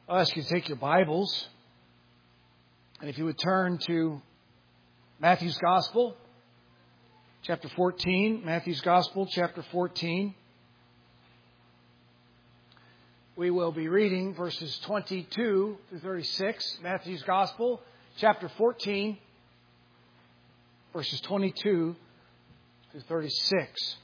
I'll ask you to take your Bibles, and if you would turn to Matthew's Gospel, chapter 14. Matthew's Gospel, chapter 14. We will be reading verses 22 through 36. Matthew's Gospel, chapter 14, verses 22 through 36.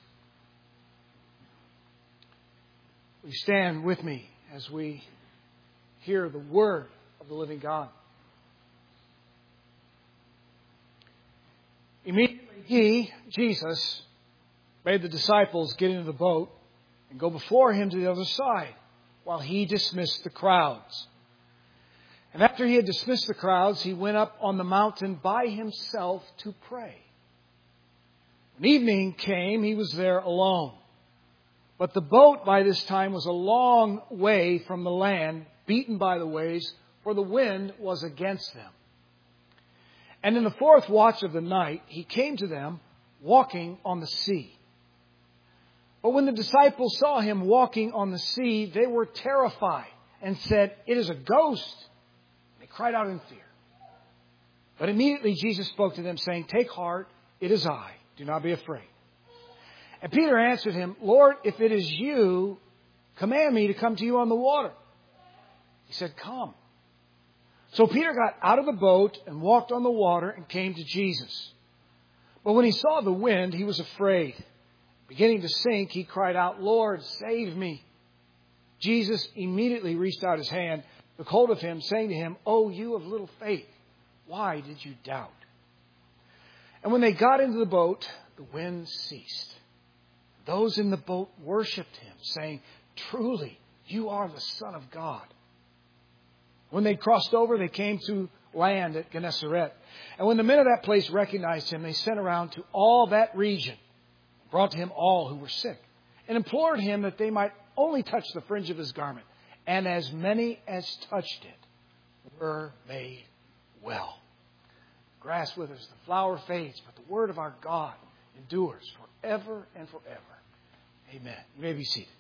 Will you stand with me as we hear the word of the living God? Immediately he, Jesus, made the disciples get into the boat and go before him to the other side while he dismissed the crowds. And after he had dismissed the crowds, he went up on the mountain by himself to pray. When evening came, he was there alone. But the boat by this time was a long way from the land, beaten by the waves, for the wind was against them. And in the fourth watch of the night, he came to them walking on the sea. But when the disciples saw him walking on the sea, they were terrified and said, "It is a ghost." They cried out in fear. But immediately Jesus spoke to them, saying, "Take heart, it is I. Do not be afraid." And Peter answered him, "Lord, if it is you, command me to come to you on the water." He said, "Come." So Peter got out of the boat and walked on the water and came to Jesus. But when he saw the wind, he was afraid. Beginning to sink, he cried out, "Lord, save me." Jesus immediately reached out his hand, took hold of him, saying to him, "Oh, you of little faith, why did you doubt?" And when they got into the boat, the wind ceased. Those in the boat worshipped him, saying, "Truly, you are the Son of God." When they crossed over, they came to land at Gennesaret. And when the men of that place recognized him, they sent around to all that region, brought to him all who were sick, and implored him that they might only touch the fringe of his garment. And as many as touched it were made well. The grass withers, the flower fades, but the word of our God endures forever and forever. Amen. You may be seated.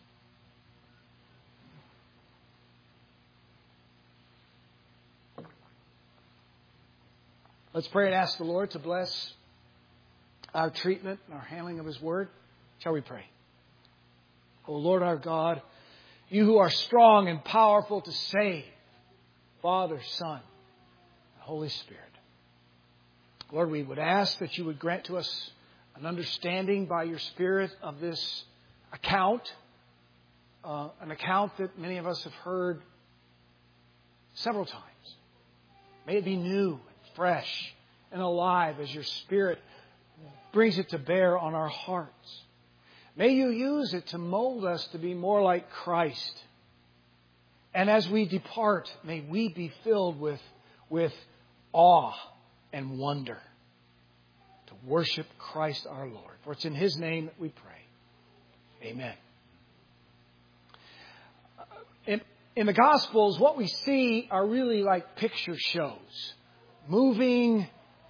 Let's pray and ask the Lord to bless our treatment and our handling of His Word. Shall we pray? O Lord our God, you who are strong and powerful to save, Father, Son, and Holy Spirit. Lord, we would ask that you would grant to us an understanding by your Spirit of this account, an account that many of us have heard several times. May it be new, fresh, and alive as your Spirit brings it to bear on our hearts. May you use it to mold us to be more like Christ. And as we depart, may we be filled with awe and wonder to worship Christ our Lord. For it's in His name that we pray. Amen. In the Gospels, what we see are really like picture shows. Moving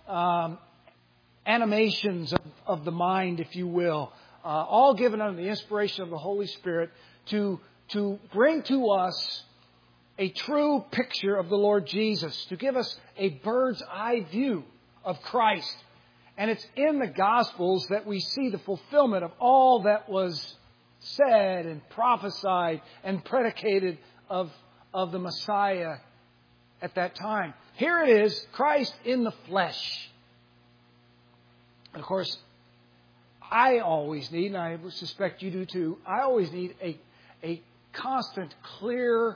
animations of the mind, if you will, all given under the inspiration of the Holy Spirit to bring to us a true picture of the Lord Jesus, to give us a bird's eye view of Christ. And it's in the Gospels that we see the fulfillment of all that was said and prophesied and predicated of the Messiah at that time. Here it is, Christ in the flesh. And of course, I always need, and I suspect you do too, I always need a constant, clear,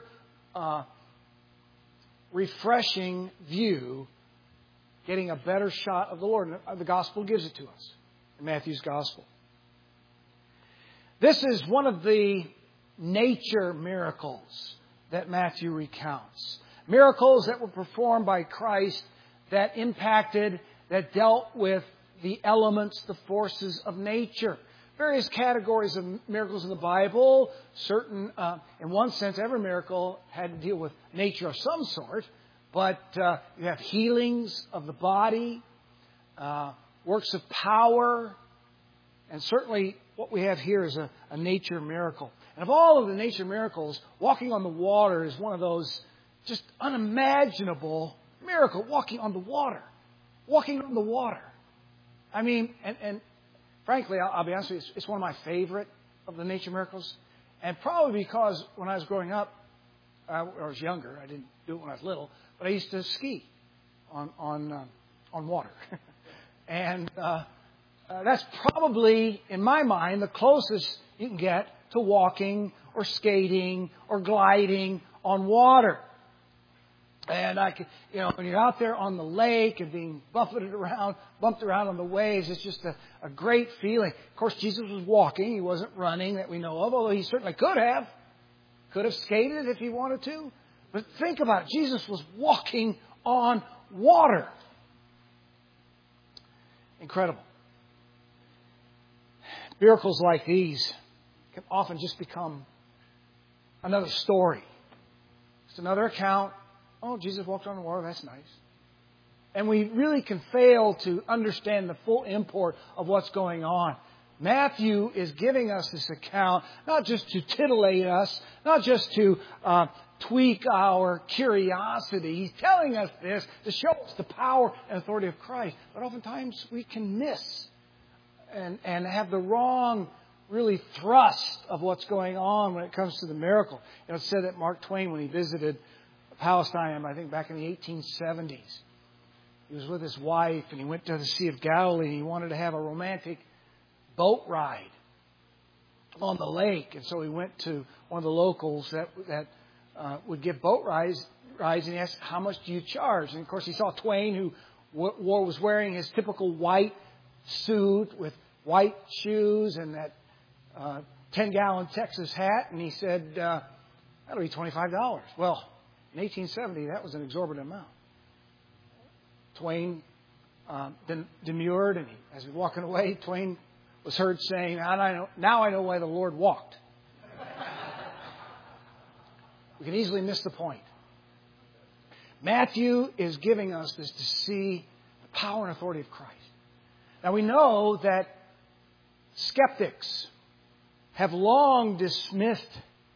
refreshing view, getting a better shot of the Lord. And the Gospel gives it to us in Matthew's Gospel. This is one of the nature miracles that Matthew recounts. Miracles that were performed by Christ that impacted, that dealt with the elements, the forces of nature. Various categories of miracles in the Bible. Certain, in one sense, every miracle had to deal with nature of some sort. But you have healings of the body, works of power, and certainly what we have here is a nature miracle. And of all of the nature miracles, walking on the water is one of those just unimaginable miracle, walking on the water. Walking on the water. I mean, and frankly, I'll be honest with you, it's one of my favorite of the nature miracles. And probably because when I was growing up, I was younger, I didn't do it when I was little, but I used to ski on water. And that's probably, in my mind, the closest you can get to walking or skating or gliding on water. And I could, when you're out there on the lake and being bumped around on the waves, it's just a great feeling. Of course, Jesus was walking. He wasn't running that we know of, although he certainly could have. Could have skated if he wanted to. But think about it. Jesus was walking on water. Incredible. Miracles like these can often just become another story. It's another account. Oh, Jesus walked on the water. That's nice. And we really can fail to understand the full import of what's going on. Matthew is giving us this account not just to titillate us, not just to tweak our curiosity. He's telling us this to show us the power and authority of Christ. But oftentimes we can miss and have the wrong, really, thrust of what's going on when it comes to the miracle. It's said that Mark Twain, when he visited Palestine, I think back in the 1870s, he was with his wife and he went to the Sea of Galilee and he wanted to have a romantic boat ride on the lake. And so he went to one of the locals that would give boat rides and he asked, how much do you charge? And of course he saw Twain, who was wearing his typical white suit with white shoes and that 10-gallon Texas hat. And he said, that'll be $25. Well, in 1870, that was an exorbitant amount. Twain demurred, and as he was walking away, Twain was heard saying, now I know why the Lord walked. We can easily miss the point. Matthew is giving us this to see the power and authority of Christ. Now we know that skeptics have long dismissed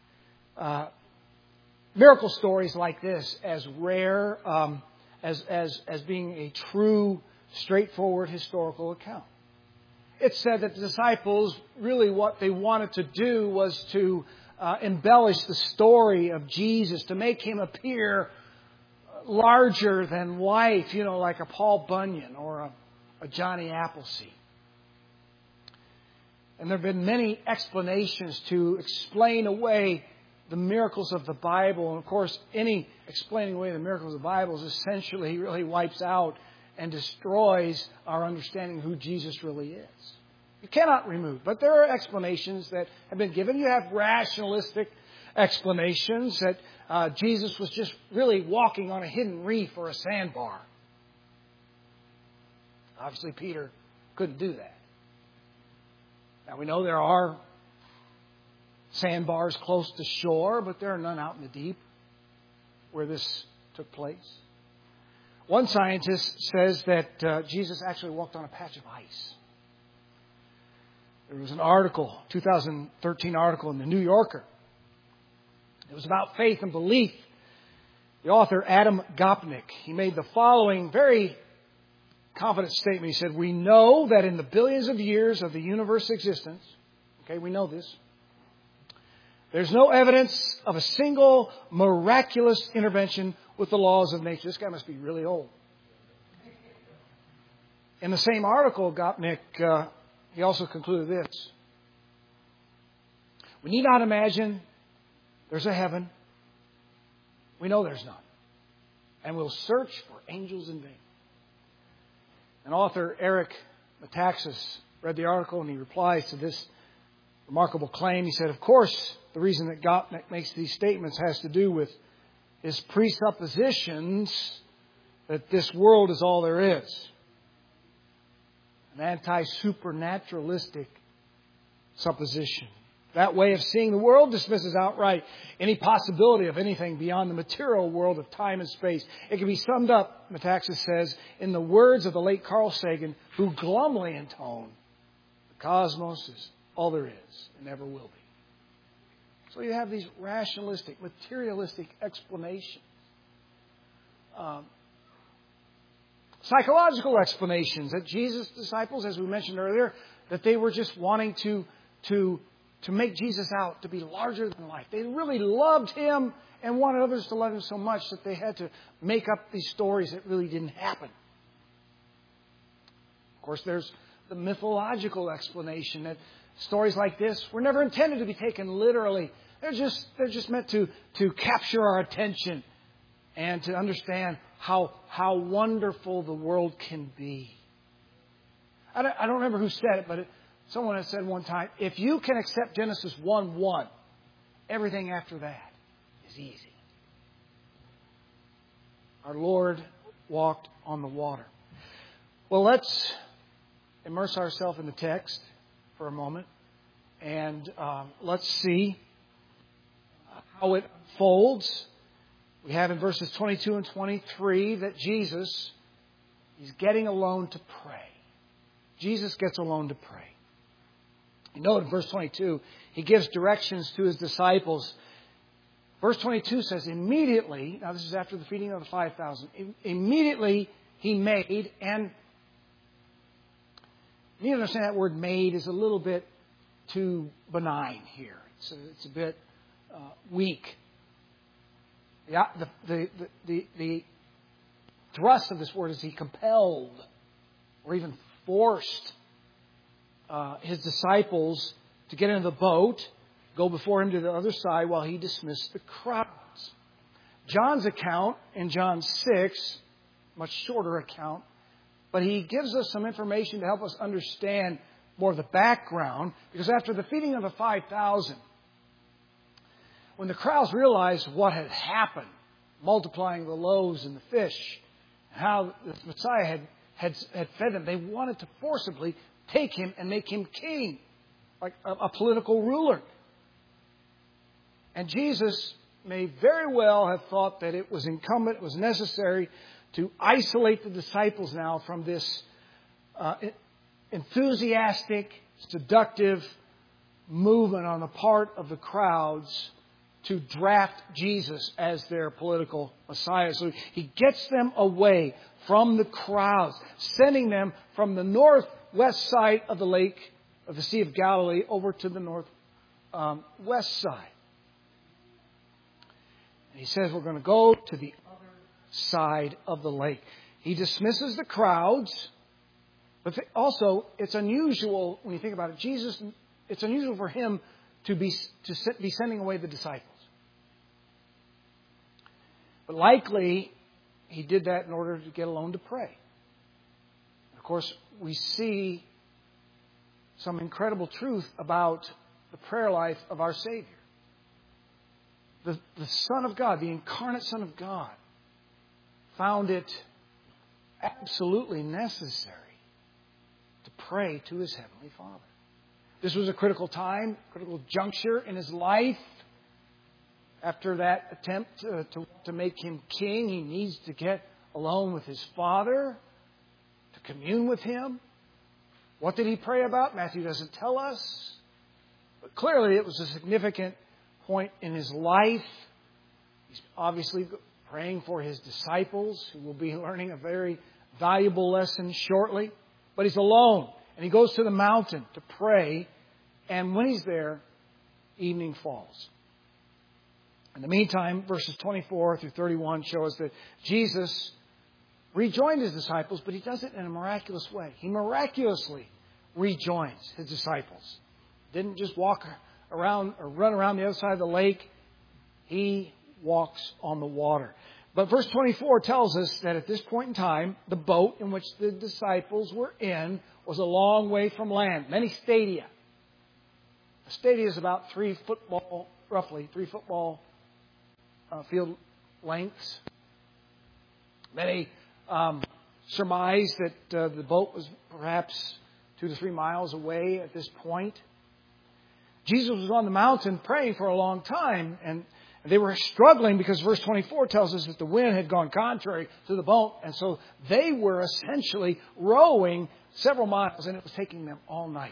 miracle stories like this as rare, as being a true, straightforward historical account. It's said that the disciples, really what they wanted to do was to embellish the story of Jesus, to make him appear larger than life, like a Paul Bunyan or a Johnny Appleseed. And there have been many explanations to explain away the miracles of the Bible. And of course, any explaining away the miracles of the Bible is essentially really wipes out and destroys our understanding of who Jesus really is. You cannot remove. But there are explanations that have been given. You have rationalistic explanations that Jesus was just really walking on a hidden reef or a sandbar. Obviously, Peter couldn't do that. Now, we know there are sandbars close to shore, but there are none out in the deep where this took place. One scientist says that Jesus actually walked on a patch of ice. There was an article, 2013 article in the New Yorker. It was about faith and belief. The author, Adam Gopnik, he made the following very confident statement. He said, we know that in the billions of years of the universe's existence, okay, we know this, there's no evidence of a single miraculous intervention with the laws of nature. This guy must be really old. In the same article, Gopnik, he also concluded this. We need not imagine there's a heaven. We know there's none. And we'll search for angels in vain. And author Eric Metaxas read the article and he replies to this remarkable claim. He said, of course, the reason that Gopnik makes these statements has to do with his presuppositions that this world is all there is. An anti-supernaturalistic supposition. That way of seeing the world dismisses outright any possibility of anything beyond the material world of time and space. It can be summed up, Metaxas says, in the words of the late Carl Sagan, who glumly intoned, the cosmos is all there is and never will be. So you have these rationalistic, materialistic explanations. psychological explanations that Jesus' disciples, as we mentioned earlier, that they were just wanting to make Jesus out to be larger than life. They really loved Him and wanted others to love Him so much that they had to make up these stories that really didn't happen. Of course, there's the mythological explanation that stories like this were never intended to be taken literally. They're just meant to capture our attention and to understand how wonderful the world can be. I don't remember who said it, but someone had said one time, if you can accept Genesis 1:1, everything after that is easy. Our Lord walked on the water. Well, let's immerse ourselves in the text for a moment, and let's see how it unfolds. We have in verses 22 and 23 that Jesus is getting alone to pray. Jesus gets alone to pray. You note in verse 22, He gives directions to His disciples. Verse 22 says, immediately, now this is after the feeding of the 5,000, immediately He made, and you need to understand that word made is a little bit too benign here. It's a bit weak. The thrust of this word is He compelled or even forced His disciples to get into the boat, go before Him to the other side while He dismissed the crowds. John's account in John 6, much shorter account, but he gives us some information to help us understand more of the background, because after the feeding of the 5,000, when the crowds realized what had happened, multiplying the loaves and the fish, how the Messiah had fed them, they wanted to forcibly take Him and make Him king, like a political ruler. And Jesus may very well have thought that it was incumbent, it was necessary to isolate the disciples now from this enthusiastic, seductive movement on the part of the crowds to draft Jesus as their political Messiah. So He gets them away from the crowds, sending them from the northwest side of the lake, of the Sea of Galilee, over to the northwest side. And He says, we're going to go to the other side of the lake. He dismisses the crowds, but also it's unusual when you think about it. Jesus, it's unusual for Him to be sending away the disciples. But likely, He did that in order to get alone to pray. Of course, we see some incredible truth about the prayer life of our Savior. The Son of God, the incarnate Son of God, found it absolutely necessary to pray to His Heavenly Father. This was a critical time, critical juncture in His life. After that attempt to make Him king, He needs to get alone with His Father, to commune with Him. What did He pray about? Matthew doesn't tell us. But clearly it was a significant point in His life. He's obviously praying for His disciples, who will be learning a very valuable lesson shortly. But He's alone, and He goes to the mountain to pray. And when He's there, evening falls. In the meantime, verses 24 through 31 show us that Jesus rejoined His disciples, but He does it in a miraculous way. He miraculously rejoins His disciples. Didn't just walk around or run around the other side of the lake. He walks on the water. But verse 24 tells us that at this point in time, the boat in which the disciples were in was a long way from land, many stadia. A stadia is about roughly 3 football field lengths. Many surmise that the boat was perhaps 2 to 3 miles away at this point. Jesus was on the mountain praying for a long time, and they were struggling because verse 24 tells us that the wind had gone contrary to the boat, and so they were essentially rowing several miles, and it was taking them all night.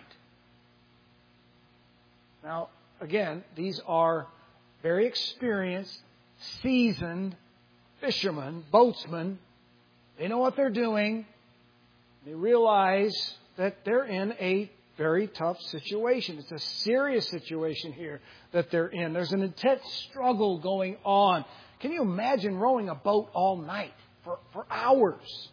Now, again, these are very experienced, seasoned fishermen, boatsmen, they know what they're doing. They realize that they're in a very tough situation. It's a serious situation here that they're in. There's an intense struggle going on. Can you imagine rowing a boat all night for hours?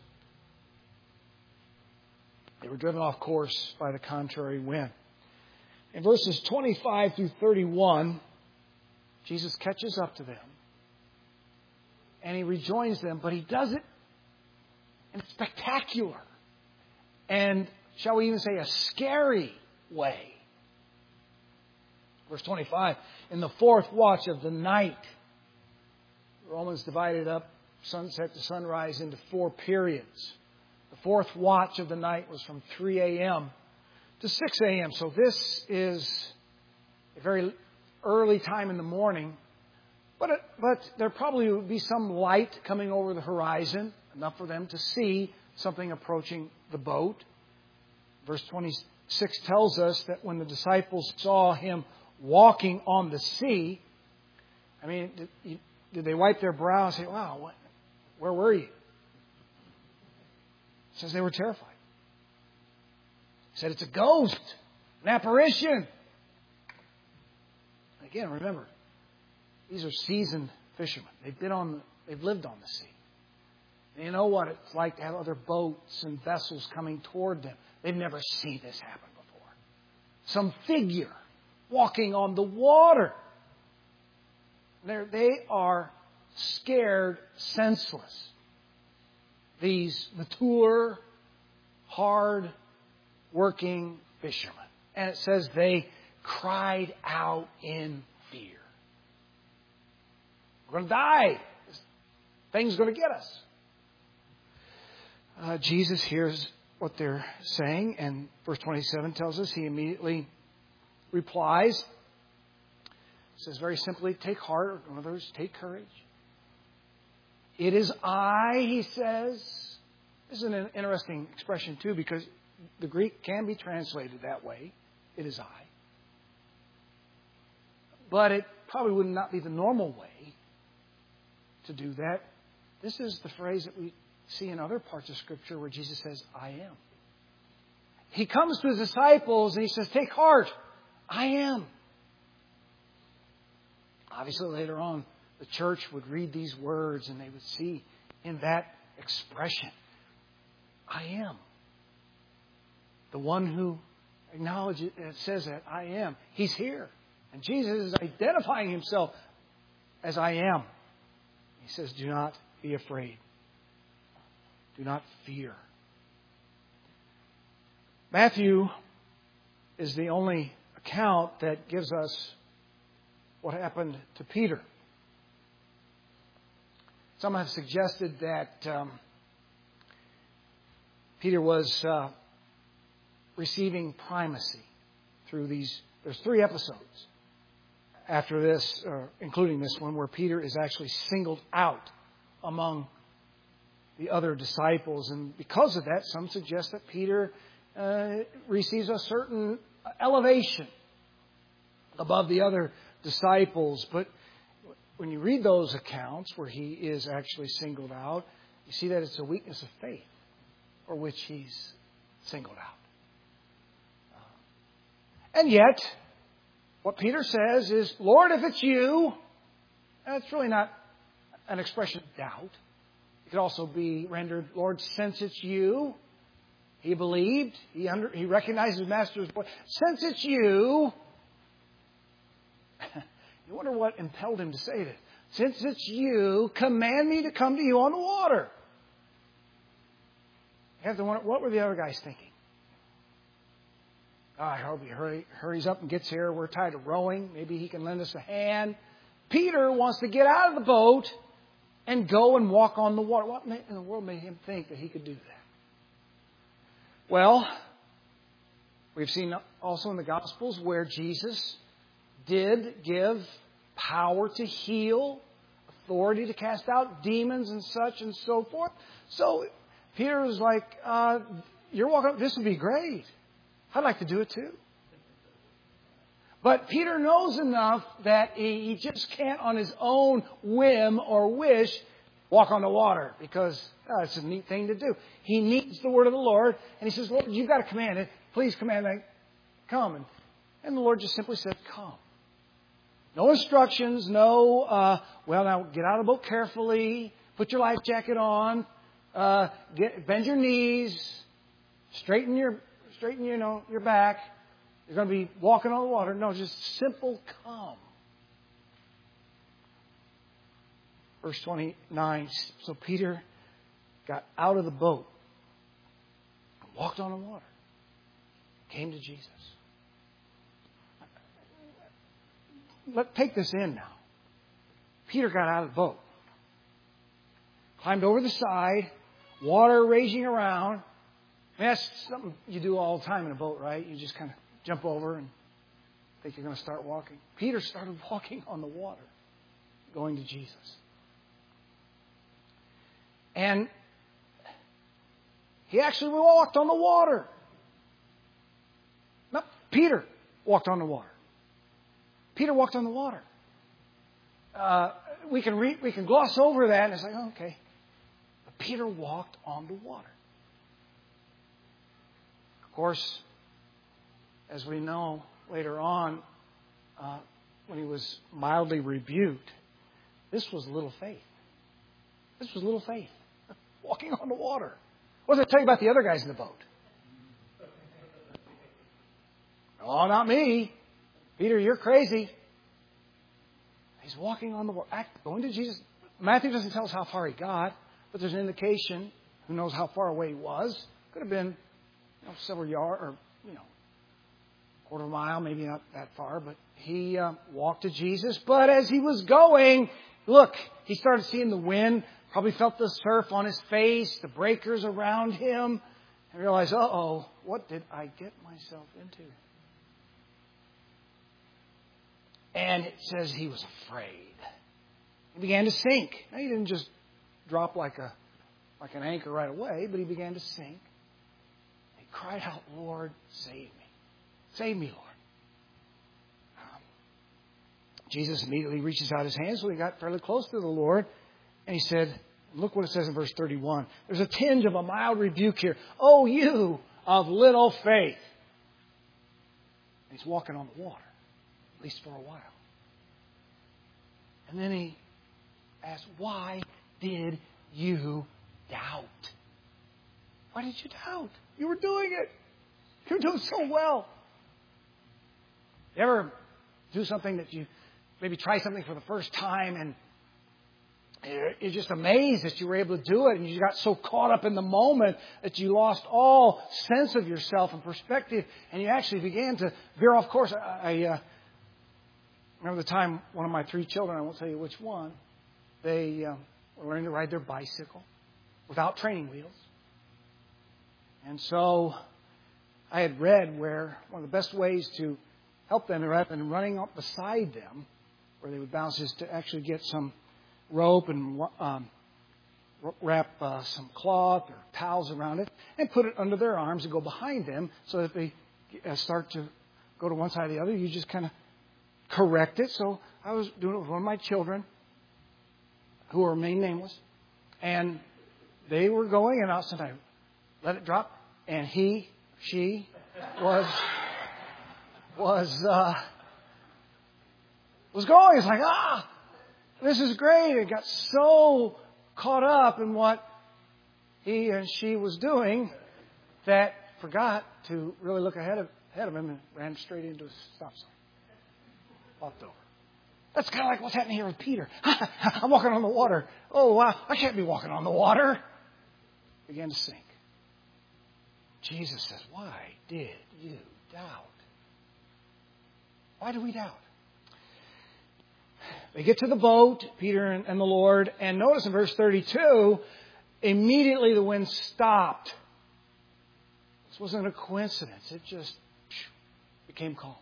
They were driven off course by the contrary wind. In verses 25 through 31, Jesus catches up to them. And He rejoins them, but He does it in a spectacular and, shall we even say, a scary way. Verse 25, in the fourth watch of the night, the Romans divided up sunset to sunrise into 4 periods. The fourth watch of the night was from 3 a.m. to 6 a.m. So this is a very early time in the morning. But there probably would be some light coming over the horizon, enough for them to see something approaching the boat. Verse 26 tells us that when the disciples saw Him walking on the sea, I mean, did they wipe their brow and say, wow, where were you? It says they were terrified. It said it's a ghost, an apparition. Again, remember, these are seasoned fishermen. They've lived on the sea. They know what it's like to have other boats and vessels coming toward them. They've never seen this happen before. Some figure walking on the water. They are scared senseless. These mature, hard-working fishermen. And it says they cried out in fear. We're going to die. This thing's going to get us. Jesus hears what they're saying, and verse 27 tells us He immediately replies. He says very simply, take heart, or in other words, take courage. It is I, He says. This is an interesting expression too, because the Greek can be translated that way. It is I. But it probably would not be the normal way to do that. This is the phrase that we see in other parts of Scripture where Jesus says, I am. He comes to His disciples and He says, take heart, I am. Obviously, later on, the church would read these words and they would see in that expression, I am. The one who acknowledges it says that, I am. He's here. And Jesus is identifying Himself as I am. He says, do not be afraid. Do not fear. Matthew is the only account that gives us what happened to Peter. Some have suggested that Peter was receiving primacy through these. There's 3 episodes after this, including this one, where Peter is actually singled out among the other disciples. And because of that, some suggest that Peter receives a certain elevation above the other disciples. But when you read those accounts where he is actually singled out, you see that it's a weakness of faith for which he's singled out. And yet, what Peter says is, Lord, if it's you, that's really not an expression of doubt. It could also be rendered, Lord, since it's you. He believed. He recognized his master's voice. Since it's you. You wonder what impelled him to say this. Since it's you, command me to come to you on the water. You have to wonder, what were the other guys thinking? I hope he hurries up and gets here. We're tired of rowing. Maybe he can lend us a hand. Peter wants to get out of the boat and go and walk on the water. What in the world made him think that he could do that? Well, we've seen also in the Gospels where Jesus did give power to heal, authority to cast out demons and such and so forth. So Peter was like, you're walking, this would be great. I'd like to do it too. But Peter knows enough that he just can't on his own whim or wish walk on the water because it's a neat thing to do. He needs the word of the Lord, and he says, Lord, you've got to command it. Please command that. Come. And the Lord just simply said, come. No instructions, no, now get out of the boat carefully, put your life jacket on, bend your knees, straighten your back. You're going to be walking on the water. No, just simple come. Verse 29, so Peter got out of the boat, walked on the water, came to Jesus. Take this in now. Peter got out of the boat, climbed over the side, water raging around. That's something you do all the time in a boat, right? You just kind of jump over and think you're going to start walking. Peter started walking on the water, going to Jesus. And he actually walked on the water. No, Peter walked on the water. Peter walked on the water. We can gloss over that and it's like, oh, okay. But Peter walked on the water. Of course, as we know later on, when he was mildly rebuked, this was little faith. This was little faith. Walking on the water. What did I tell you about the other guys in the boat? Oh, not me. Peter, you're crazy. He's walking on the water, going to Jesus. Matthew doesn't tell us how far he got, but there's an indication. Who knows how far away he was? Could have been several yards or, quarter of a mile, maybe not that far. But he walked to Jesus. But as he was going, look, he started seeing the wind. Probably felt the surf on his face, the breakers around him, and realized, uh-oh, what did I get myself into? And it says he was afraid. He began to sink. Now, he didn't just drop like an anchor right away, but he began to sink. He cried out, Lord, save me. Save me, Lord. Jesus immediately reaches out his hands when he got fairly close to the Lord. And he said, look what it says in verse 31. There's a tinge of a mild rebuke here. Oh, you of little faith. And he's walking on the water. At least for a while. And then he asked, why did you doubt? Why did you doubt? You were doing it. You were doing so well. You ever do something that you maybe try something for the first time and you're just amazed that you were able to do it and you got so caught up in the moment that you lost all sense of yourself and perspective and you actually began to veer off course. I remember the time one of my 3 children, I won't tell you which one, they were learning to ride their bicycle without training wheels. And so I had read where one of the best ways to help them rather than running up beside them, where they would bounce, is to actually get some rope and wrap some cloth or towels around it and put it under their arms and go behind them so that they start to go to one side or the other. You just kind of correct it. So I was doing it with one of my children who were remain nameless. And they were going and all of a sudden I let it drop. And she was going. It's like, this is great. It got so caught up in what he and she was doing that forgot to really look ahead of him and ran straight into a stop sign. Walked over. That's kind of like what's happening here with Peter. I'm walking on the water. Oh, wow. I can't be walking on the water. Began to sink. Jesus says, why did you doubt? Why do we doubt? They get to the boat, Peter and the Lord, and notice in verse 32, immediately the wind stopped. This wasn't a coincidence. It just became calm.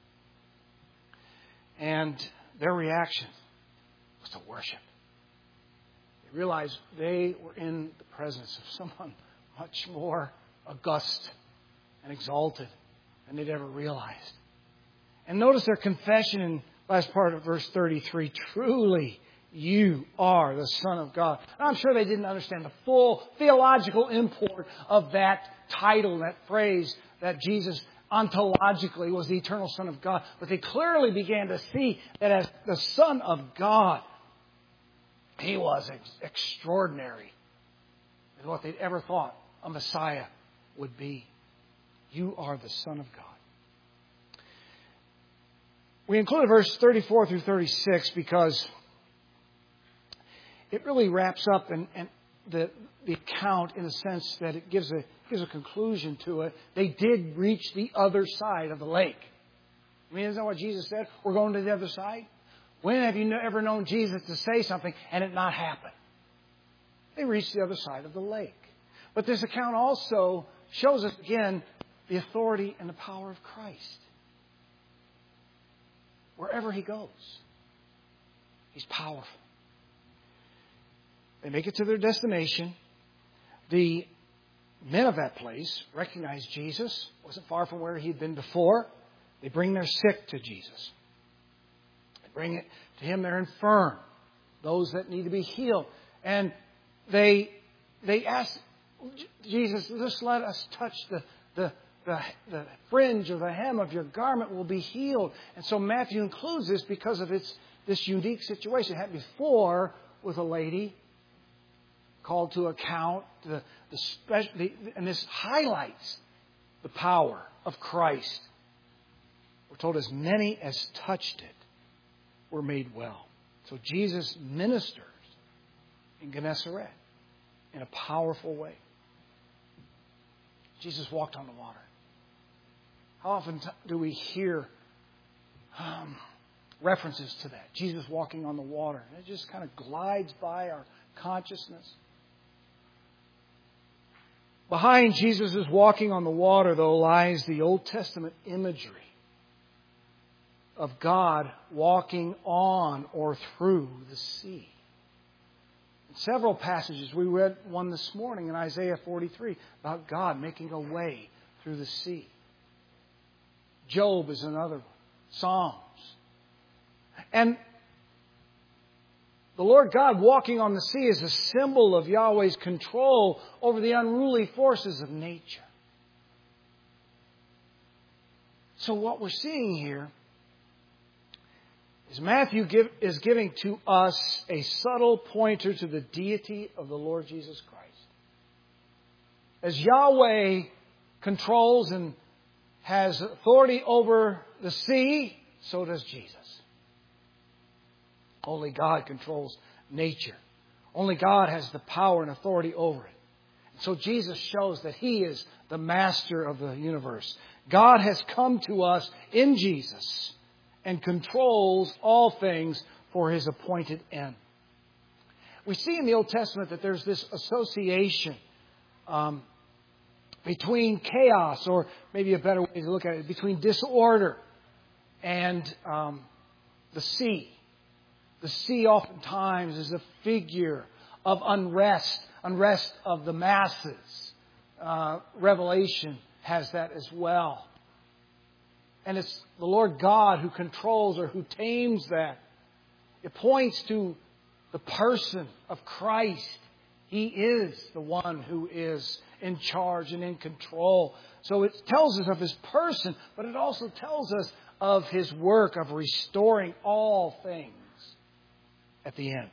And their reaction was to worship. They realized they were in the presence of someone much more august and exalted than they'd ever realized. And notice their confession in last part of verse 33. Truly, You are the Son of God. And I'm sure they didn't understand the full theological import of that title, that phrase, that Jesus ontologically was the eternal Son of God. But they clearly began to see that as the Son of God, He was extraordinary in what they'd ever thought a Messiah would be. You are the Son of God. We included verse 34 through 36 because it really wraps up and the account in the sense that it gives a conclusion to it. They did reach the other side of the lake. I mean, isn't that what Jesus said? We're going to the other side. When have you ever known Jesus to say something and it not happen? They reached the other side of the lake. But this account also shows us again the authority and the power of Christ. Wherever He goes, He's powerful. They make it to their destination. The men of that place recognize Jesus. Wasn't far from where He'd been before. They bring their sick to Jesus. They bring it to Him, their infirm, those that need to be healed. And they ask Jesus, just let us touch the fringe or the hem of your garment will be healed. And so Matthew includes this because of this unique situation. It happened before with a lady called to account. And this highlights the power of Christ. We're told as many as touched it were made well. So Jesus ministers in Gennesaret in a powerful way. Jesus walked on the water. How often do we hear references to that? Jesus walking on the water. And it just kind of glides by our consciousness. Behind Jesus' walking on the water, though, lies the Old Testament imagery of God walking on or through the sea. In several passages, we read one this morning in Isaiah 43 about God making a way through the sea. Job is another one. Psalms. And the Lord God walking on the sea is a symbol of Yahweh's control over the unruly forces of nature. So what we're seeing here is Matthew is giving to us a subtle pointer to the deity of the Lord Jesus Christ. As Yahweh controls and has authority over the sea, so does Jesus. Only God controls nature. Only God has the power and authority over it. And so Jesus shows that He is the master of the universe. God has come to us in Jesus and controls all things for His appointed end. We see in the Old Testament that there's this association between chaos, or maybe a better way to look at it, between disorder and the sea. The sea oftentimes is a figure of unrest of the masses. Revelation has that as well. And it's the Lord God who controls or who tames that. It points to the person of Christ. He is the one who is in charge and in control. So it tells us of His person, but it also tells us of His work of restoring all things at the end.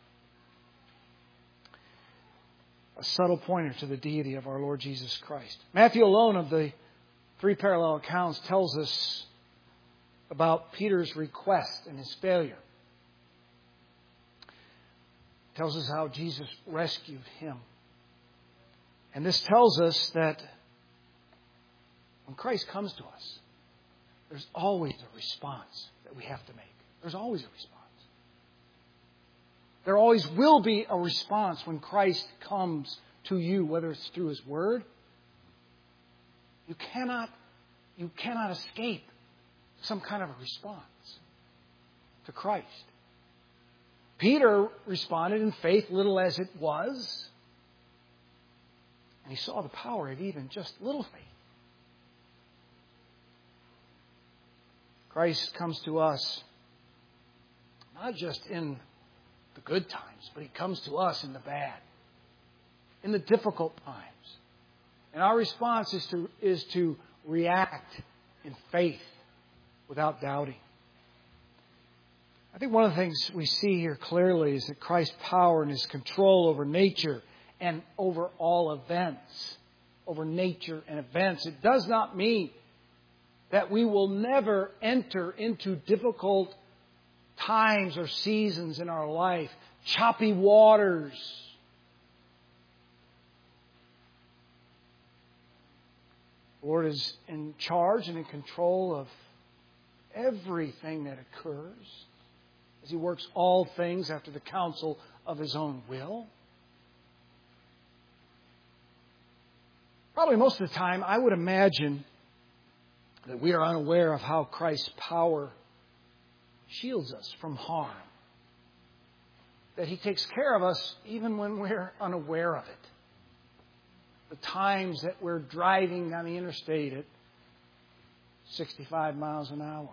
A subtle pointer to the deity of our Lord Jesus Christ. Matthew alone of the three parallel accounts tells us about Peter's request and his failure. Tells us how Jesus rescued him. And this tells us that when Christ comes to us, there's always a response that we have to make. There's always a response. There always will be a response when Christ comes to you, whether it's through His Word. You cannot escape some kind of a response to Christ. Peter responded in faith, little as it was. And he saw the power of even just little faith. Christ comes to us not just in the good times, but He comes to us in the bad, in the difficult times. And our response is to react in faith without doubting. I think one of the things we see here clearly is that Christ's power and His control over nature and over all events, over nature and events. It does not mean that we will never enter into difficult times or seasons in our life, choppy waters. The Lord is in charge and in control of everything that occurs as He works all things after the counsel of His own will. Probably most of the time, I would imagine that we are unaware of how Christ's power shields us from harm. That He takes care of us even when we're unaware of it. The times that we're driving down the interstate at 65 miles an hour.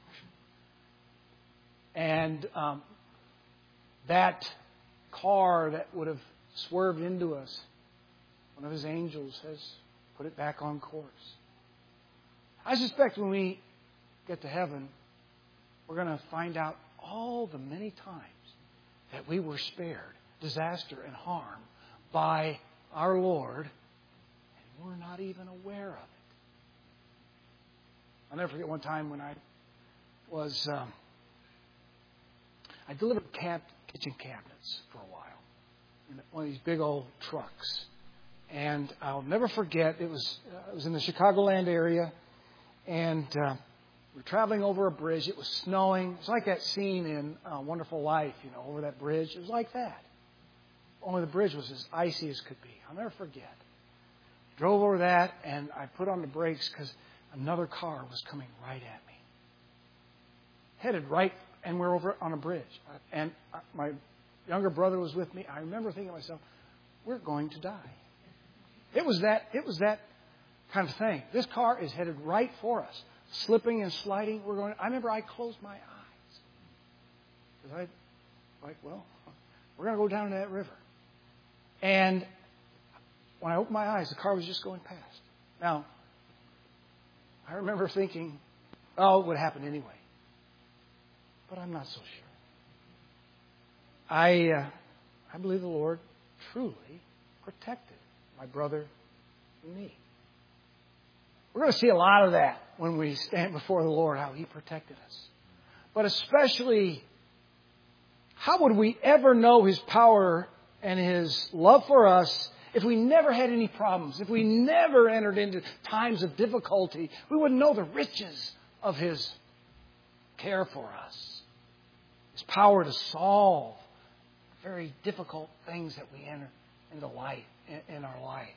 And that car that would have swerved into us, one of His angels has put it back on course. I suspect when we get to heaven, we're going to find out all the many times that we were spared disaster and harm by our Lord, and we're not even aware of it. I'll never forget one time when I was... I delivered kitchen cabinets for a while in one of these big old trucks. And I'll never forget, it was in the Chicagoland area, and we're traveling over a bridge. It was snowing. It's like that scene in Wonderful Life, over that bridge. It was like that. Only the bridge was as icy as could be. I'll never forget. Drove over that, and I put on the brakes because another car was coming right at me. Headed right, and we're over on a bridge. And my younger brother was with me. I remember thinking to myself, we're going to die. It was that kind of thing. This car is headed right for us, slipping and sliding. I remember I closed my eyes because we're going to go down to that river. And when I opened my eyes, the car was just going past. Now, I remember thinking, it would happen anyway. But I'm not so sure. I believe the Lord truly protected my brother and me. We're going to see a lot of that when we stand before the Lord, how He protected us. But especially, how would we ever know His power and His love for us if we never had any problems, if we never entered into times of difficulty? We wouldn't know the riches of His care for us. His power to solve very difficult things that we enter into life, in our life.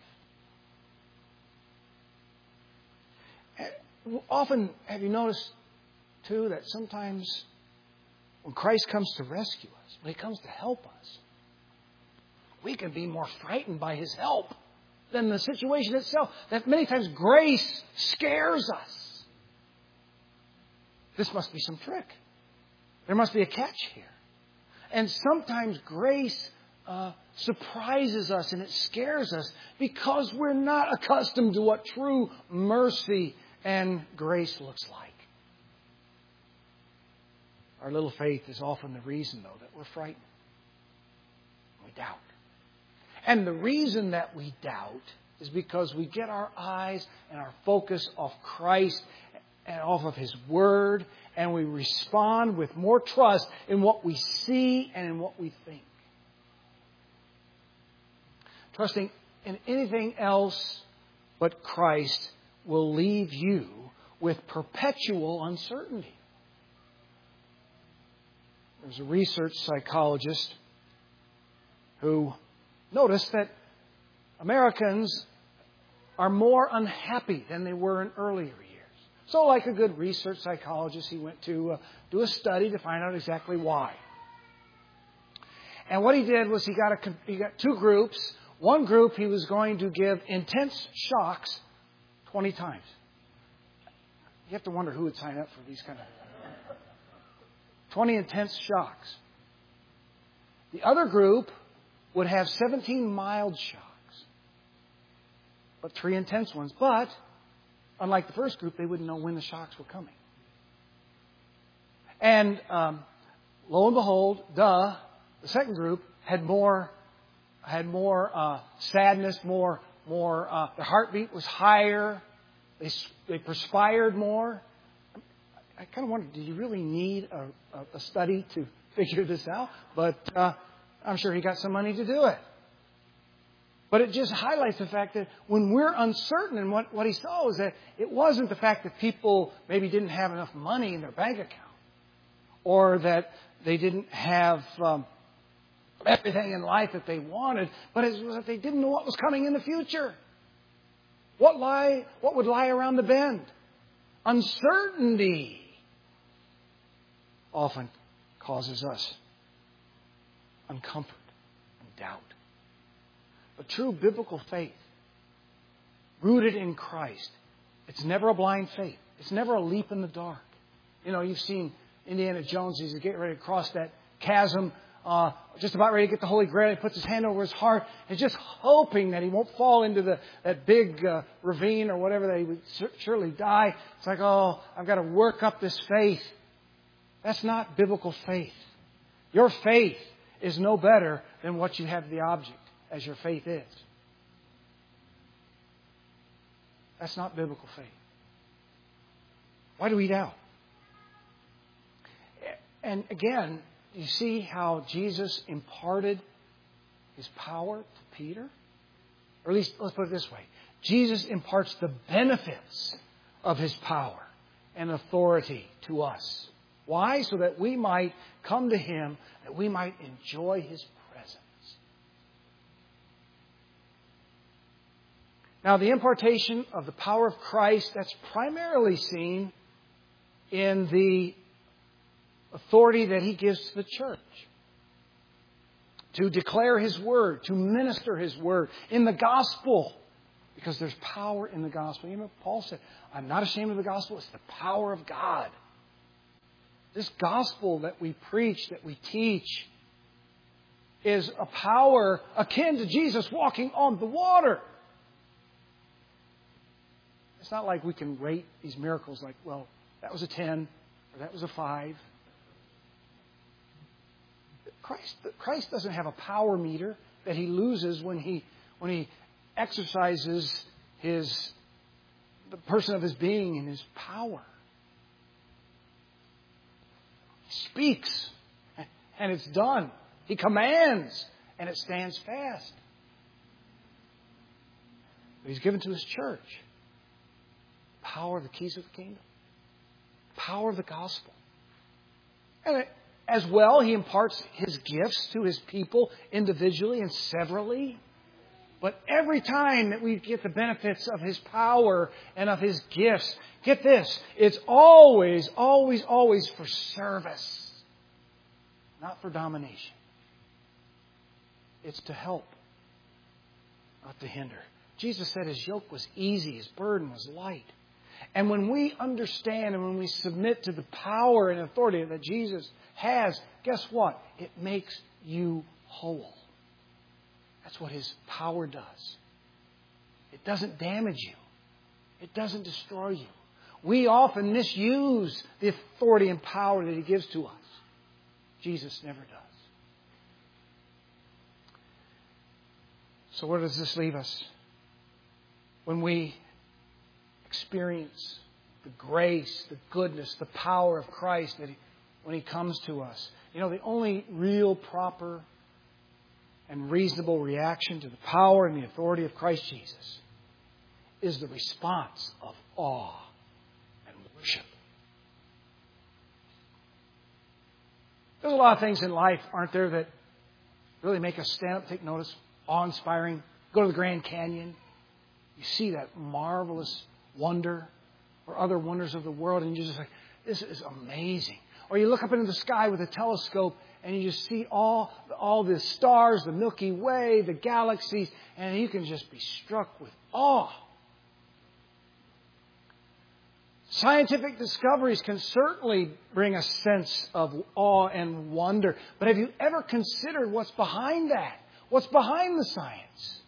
Often, have you noticed, too, that sometimes when Christ comes to rescue us, when He comes to help us, we can be more frightened by His help than the situation itself. That many times grace scares us. This must be some trick. There must be a catch here. And sometimes grace surprises us and it scares us because we're not accustomed to what true mercy and grace looks like. Our little faith is often the reason, though, that we're frightened. We doubt. And the reason that we doubt is because we get our eyes and our focus off Christ and off of His Word, and we respond with more trust in what we see and in what we think. Trusting in anything else but Christ will leave you with perpetual uncertainty. There's a research psychologist who noticed that Americans are more unhappy than they were in earlier years. So like a good research psychologist, he went to do a study to find out exactly why. And what he did was he got two groups. One group he was going to give intense shocks 20 times. You have to wonder who would sign up for these kind of 20 intense shocks. The other group would have 17 mild shocks, but 3 intense ones. But, unlike the first group, they wouldn't know when the shocks were coming. And lo and behold, the second group had more sadness, more. Their heartbeat was higher. They perspired more. I kind of wondered, did you really need a study to figure this out? But I'm sure he got some money to do it. But it just highlights the fact that when we're uncertain, and what he saw is that it wasn't the fact that people maybe didn't have enough money in their bank account, or that they didn't have everything in life that they wanted, but it was that they didn't know what was coming in the future. What would lie around the bend? Uncertainty often causes us uncomfort and doubt. But true biblical faith, rooted in Christ, it's never a blind faith. It's never a leap in the dark. You know, you've seen Indiana Jones. He's getting ready to cross that chasm, just about ready to get the Holy Grail. He puts his hand over his heart and just hoping that he won't fall into that big ravine or whatever, that he would surely die. It's like, oh, I've got to work up this faith. That's not biblical faith. Your faith is no better than what you have the object as your faith is. That's not biblical faith. Why do we doubt? And again, you see how Jesus imparted His power to Peter? Or at least, let's put it this way. Jesus imparts the benefits of His power and authority to us. Why? So that we might come to Him, that we might enjoy His presence. Now, the impartation of the power of Christ, that's primarily seen in the authority that He gives to the church. To declare His Word, to minister His Word in the gospel. Because there's power in the gospel. You know, Paul said, I'm not ashamed of the gospel. It's the power of God. This gospel that we preach, that we teach, is a power akin to Jesus walking on the water. It's not like we can rate these miracles like, well, that was a 10 or that was a 5. Christ doesn't have a power meter that He loses when he exercises the person of His being in His power. He speaks and it's done. He commands and it stands fast. But He's given to His church power of the keys of the kingdom, power of the gospel. And as well, He imparts His gifts to His people individually and severally. But every time that we get the benefits of His power and of His gifts, get this, it's always, always, always for service, not for domination. It's to help, not to hinder. Jesus said His yoke was easy, His burden was light. And when we understand and when we submit to the power and authority that Jesus has, guess what? It makes you whole. That's what His power does. It doesn't damage you. It doesn't destroy you. We often misuse the authority and power that He gives to us. Jesus never does. So where does this leave us? When we experience the grace, the goodness, the power of Christ when He comes to us. You know, the only real, proper, and reasonable reaction to the power and the authority of Christ Jesus is the response of awe and worship. There's a lot of things in life, aren't there, that really make us stand up, take notice, awe-inspiring. Go to the Grand Canyon. You see that marvelous wonder or other wonders of the world, and you're just like, this is amazing. Or you look up into the sky with a telescope and you just see all the stars, the Milky Way, the galaxies, and you can just be struck with awe. Scientific discoveries can certainly bring a sense of awe and wonder. But have you ever considered what's behind that? What's behind the science?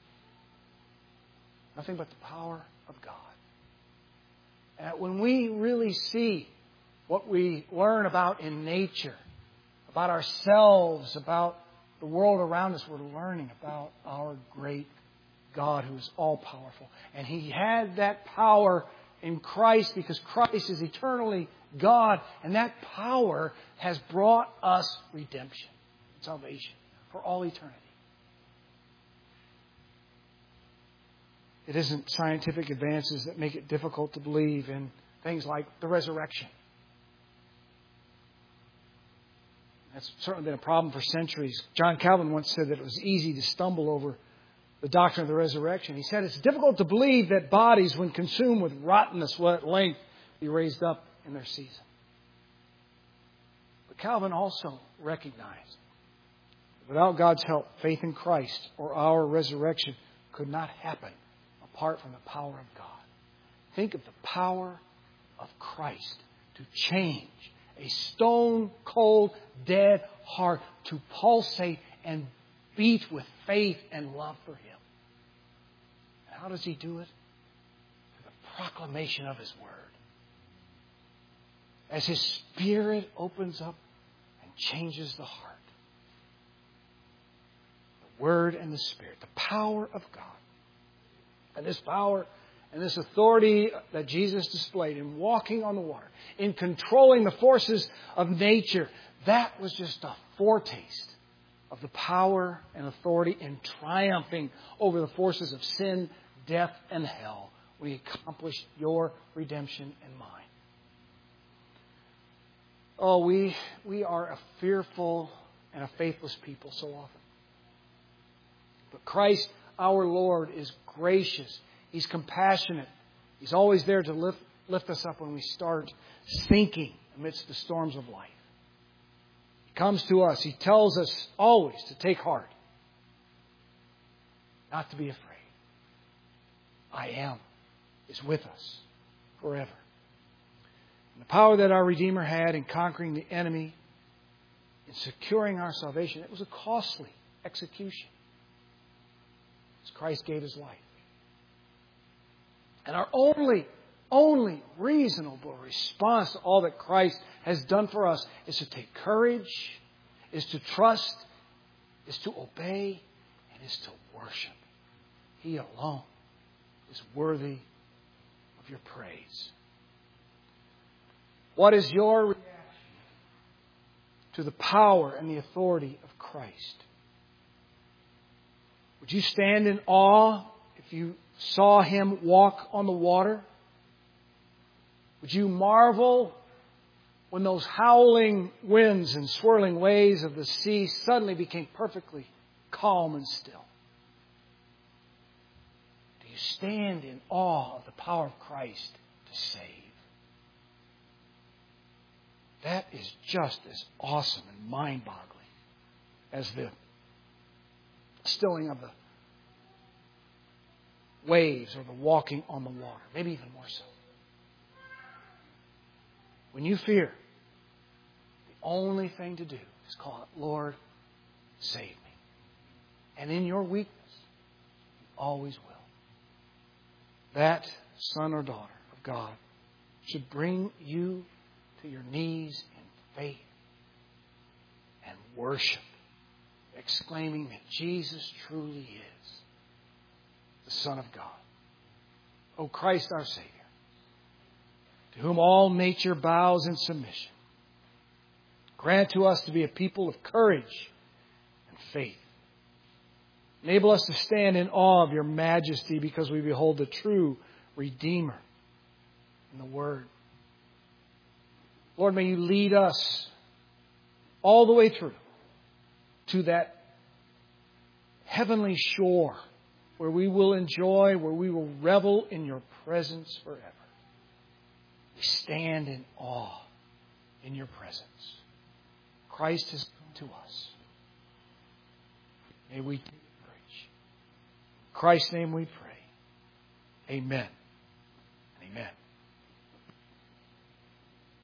Nothing but the power of God. And when we really see what we learn about in nature, about ourselves, about the world around us, we're learning about our great God who is all-powerful. And He had that power in Christ because Christ is eternally God. And that power has brought us redemption, salvation for all eternity. It isn't scientific advances that make it difficult to believe in things like the resurrection. That's certainly been a problem for centuries. John Calvin once said that it was easy to stumble over the doctrine of the resurrection. He said it's difficult to believe that bodies, when consumed with rottenness, will at length be raised up in their season. But Calvin also recognized that without God's help, faith in Christ or our resurrection could not happen apart from the power of God. Think of the power of Christ to change a stone-cold, dead heart to pulsate and beat with faith and love for Him. And how does He do it? Through the proclamation of His Word. As His Spirit opens up and changes the heart. The Word and the Spirit. The power of God. And this power and this authority that Jesus displayed in walking on the water, in controlling the forces of nature, that was just a foretaste of the power and authority in triumphing over the forces of sin, death, and hell when He accomplished your redemption and mine. Oh, we are a fearful and a faithless people so often. But Christ, our Lord, is gracious. He's compassionate. He's always there to lift us up when we start sinking amidst the storms of life. He comes to us. He tells us always to take heart. Not to be afraid. I am is with us forever. And the power that our Redeemer had in conquering the enemy, in securing our salvation, it was a costly execution. As Christ gave His life. And our only reasonable response to all that Christ has done for us is to take courage, is to trust, is to obey, and is to worship. He alone is worthy of your praise. What is your reaction to the power and the authority of Christ? Would you stand in awe if you saw Him walk on the water? Would you marvel when those howling winds and swirling waves of the sea suddenly became perfectly calm and still? Do you stand in awe of the power of Christ to save? That is just as awesome and mind-boggling as the stilling of the waves or the walking on the water. Maybe even more so. When you fear, the only thing to do is call it, Lord, save me. And in your weakness, you always will. That son or daughter of God should bring you to your knees in faith and worship, exclaiming that Jesus truly is the Son of God. O Christ our Savior, to whom all nature bows in submission, grant to us to be a people of courage and faith. Enable us to stand in awe of your majesty because we behold the true Redeemer in the Word. Lord, may you lead us all the way through to that heavenly shore where we will enjoy, where we will revel in your presence forever. We stand in awe in your presence. Christ has come to us. May we take courage. In Christ's name we pray. Amen. Amen.